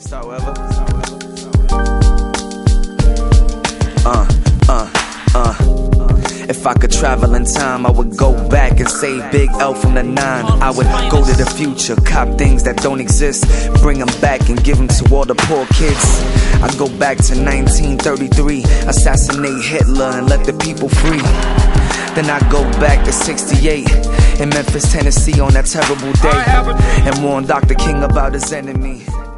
If I could travel in time, I would go back and save Big L from the 9. I would go to the future, cop things that don't exist, bring them back and give them to all the poor kids. I'd go back to 1933, assassinate Hitler and let the people free. Then I'd go back to 68 in Memphis, Tennessee on that terrible day, and warn Dr. King about his enemy.